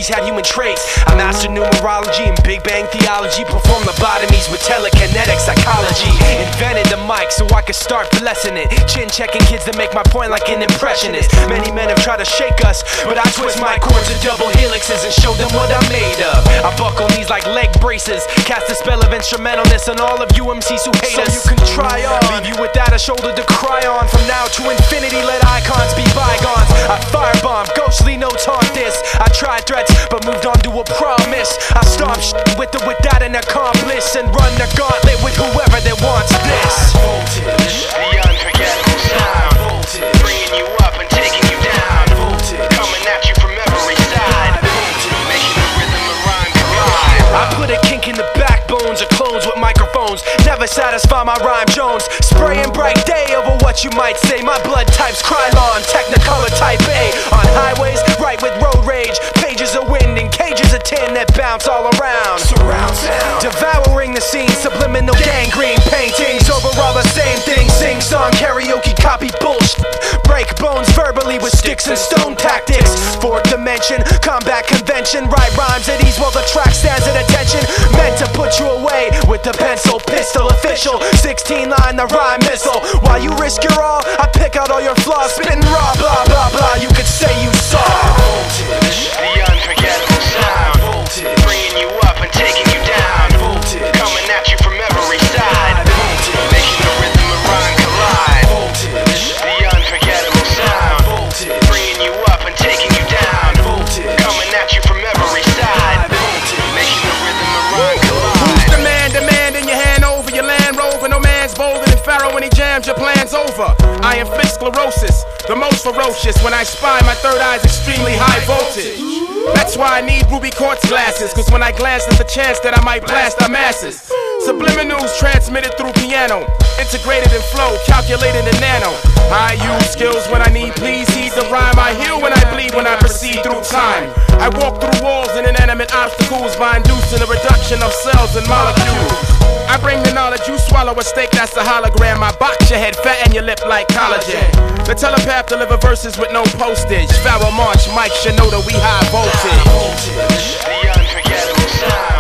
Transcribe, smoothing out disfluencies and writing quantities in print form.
always had human traits. I mastered numerology and Big Bang theology, performed lobotomies with telekinetic psychology. Invented the mic so I could start blessing it, chin checking kids to make my point like an impressionist. Many men have tried to shake us, but I twist my chords to double helixes and show them what I'm made of. I buckle knees like leg braces, cast a spell of instrumentalness on all of you MCs who hate us. So you can try on, leave you without a shoulder to cry on. From now to infinity, let icons be bygones. I firebomb, ghostly notes haunt this. I tried threats, but moved on to a promise. I stomp with or without an accomplice, and run the gauntlet with whoever that wants this. Voltage, the unforgettable sound. Voltage, bringing you up and taking you down. Voltage, coming at you from every side. Voltage, making the rhythm and rhyme collide. I put a kink in the backbones of clones with microphones. Never satisfy my rhyme Jones. Spraying bright day over what you might say. My blood type's Krylon, Technicolor type A. On highways, right with road rage. Pages of wind and cages of tin that bounce all around. Surround sound, Devouring the scene, subliminal gangrene paintings. Overall the same thing, sing song, karaoke, copy bullshit. Break bones verbally with sticks and stone tactics. Fourth dimension, combat convention. Write rhymes at ease while the track stands at attention. Meant to put you away with the pencil, pistol official. 16 line, the rhyme missile. While you risk your all, I pick out all your flaws. Spitting raw, blah blah blah, you could say you saw. voltage, the unforgettable sound. Voltage, bringing you up and taking you down. Voltage, coming at you from every side. Voltage, making the rhythm and rhyme collide. Voltage, the unforgettable sound. Voltage, bringing you up and taking you down. Voltage, coming at you from every side. Voltage, making the rhythm and rhyme collide. Who's the man demanding your hand over your Land Rover? No man's bolder than Pharaoh when he jams your plans over. I inflict sclerosis, the most ferocious. When I spy, my third eye's extremely high voltage. That's why I need ruby quartz glasses, cause when I glance there's a chance that I might blast our masses. Subliminals transmitted through piano, integrated in flow, calculated in nano. I use skills when I need, please heed the rhyme. I heal when I bleed, when I proceed through time. I walk through walls and inanimate obstacles by inducing a reduction of cells and molecules. I bring the knowledge, you swallow a steak, that's a hologram. I box your head, fatten your lip like collagen. The telepath deliver verses with no postage. Pharaoh March, Mike Shinoda, we high voltage. Voltage, the unforgettable sound.